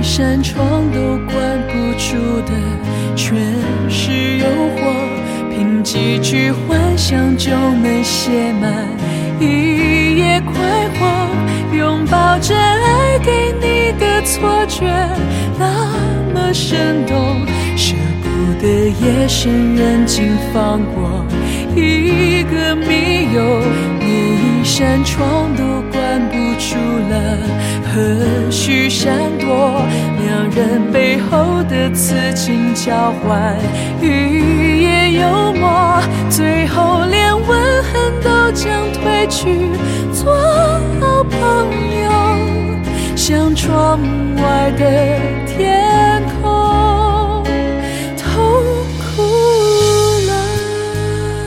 扇窗都关不住的全是诱惑，凭几句幻想就能写满一夜快活，拥抱着爱给你的错觉那么生动，舍不得夜深人静放过一个密友，连一扇窗都关不住了，何须闪躲？两人背后的此情交换，语言幽默，最后连吻痕都将褪去，做好朋友，像窗外的天。